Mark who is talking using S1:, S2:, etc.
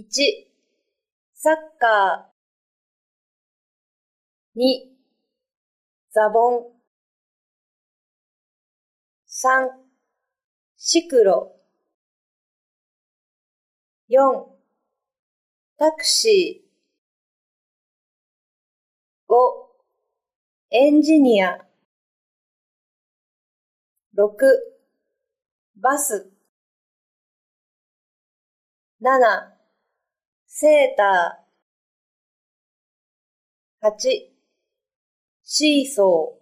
S1: 1、サッカー。2、ザボン。3、シクロ。4、タクシー。5、エンジニア。6、バス。7、セーター。8、シーソー。